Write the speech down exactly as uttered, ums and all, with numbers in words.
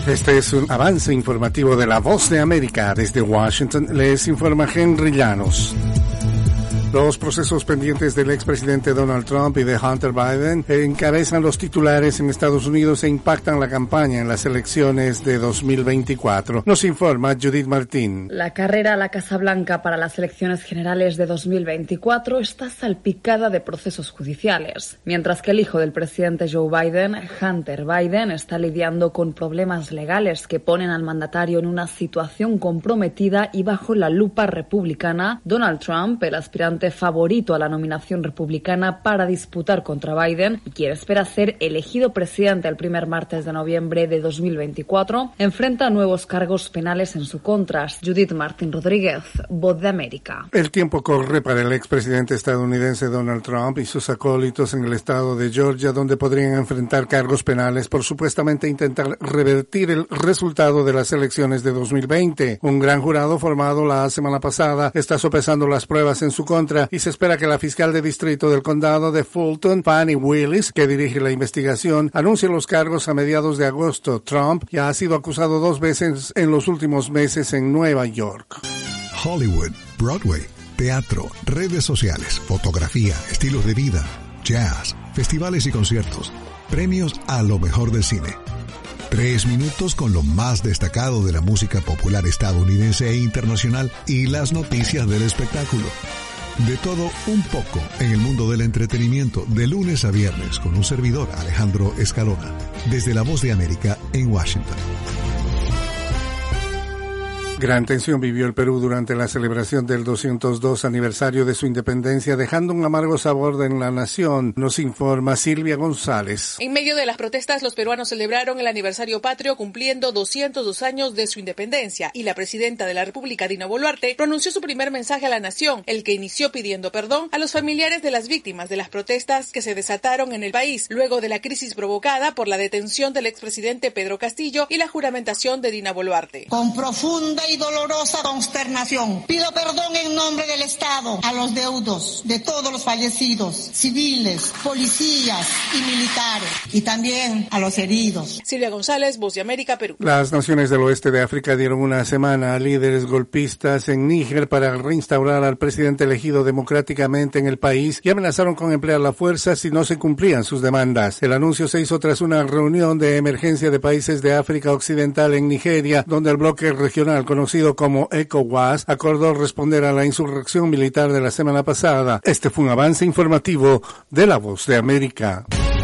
Este es un avance informativo de La Voz de América. Desde Washington les informa Henry Llanos. Los procesos pendientes del expresidente Donald Trump y de Hunter Biden encabezan los titulares en Estados Unidos e impactan la campaña en las elecciones de dos mil veinticuatro. Nos informa Judith Martín. La carrera a la Casa Blanca para las elecciones generales de dos mil veinticuatro está salpicada de procesos judiciales, mientras que el hijo del presidente Joe Biden, Hunter Biden, está lidiando con problemas legales que ponen al mandatario en una situación comprometida y bajo la lupa republicana. Donald Trump, el aspirante favorito a la nominación republicana para disputar contra Biden y quien espera ser elegido presidente el primer martes de noviembre de dos mil veinticuatro, enfrenta nuevos cargos penales en su contra. Judith Martín Rodríguez, Voz de América. El tiempo corre para el expresidente estadounidense Donald Trump y sus acólitos en el estado de Georgia, donde podrían enfrentar cargos penales por supuestamente intentar revertir el resultado de las elecciones de dos mil veinte. Un gran jurado formado la semana pasada está sopesando las pruebas en su contra y se espera que la fiscal de distrito del condado de Fulton, Fani Willis, que dirige la investigación, anuncie los cargos a mediados de agosto. Trump ya ha sido acusado dos veces en los últimos meses en Nueva York. Hollywood, Broadway, teatro, redes sociales, fotografía, estilos de vida, jazz, festivales y conciertos, premios a lo mejor del cine. Tres minutos con lo más destacado de la música popular estadounidense e internacional y las noticias del espectáculo. De todo un poco en el mundo del entretenimiento, de lunes a viernes, con un servidor, Alejandro Escalona, desde La Voz de América en Washington. Gran tensión vivió el Perú durante la celebración del doscientos dos aniversario de su independencia, dejando un amargo sabor en la nación, nos informa Silvia González. En medio de las protestas, los peruanos celebraron el aniversario patrio cumpliendo doscientos dos años de su independencia, y la presidenta de la República, Dina Boluarte, pronunció su primer mensaje a la nación, el que inició pidiendo perdón a los familiares de las víctimas de las protestas que se desataron en el país, luego de la crisis provocada por la detención del expresidente Pedro Castillo y la juramentación de Dina Boluarte. Con profunda y dolorosa consternación, pido perdón en nombre del Estado a los deudos de todos los fallecidos, civiles, policías y militares, y también a los heridos. Silvia González, Voz de América, Perú. Las naciones del oeste de África dieron una semana a líderes golpistas en Níger para reinstaurar al presidente elegido democráticamente en el país y amenazaron con emplear la fuerza si no se cumplían sus demandas. El anuncio se hizo tras una reunión de emergencia de países de África Occidental en Nigeria, donde el bloque regional conocido como ECOWAS acordó responder a la insurrección militar de la semana pasada. Este fue un avance informativo de La Voz de América.